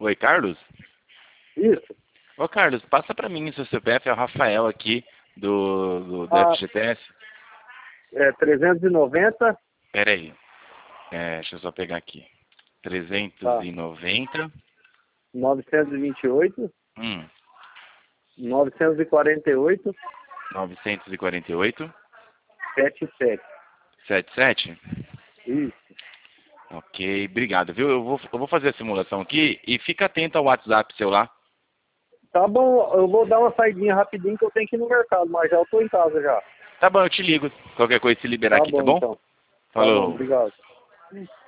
Oi, Carlos? Isso. Ô, Carlos, passa pra mim o seu CPF, é o Rafael aqui do Ah, FGTS. é 390. Pera aí, deixa eu só pegar aqui. Tá. 390, 928. hum, 948. 948, 77. 77. Isso. Ok, obrigado, viu? Eu vou fazer a simulação aqui e fica atento ao WhatsApp seu lá. Tá bom, eu vou dar uma saidinha rapidinho que eu tenho que ir no mercado, mas já eu tô em casa já. Tá bom, eu te ligo. Qualquer coisa se liberar Tá aqui, tá bom, bom? então. Tá bom, Falou. obrigado.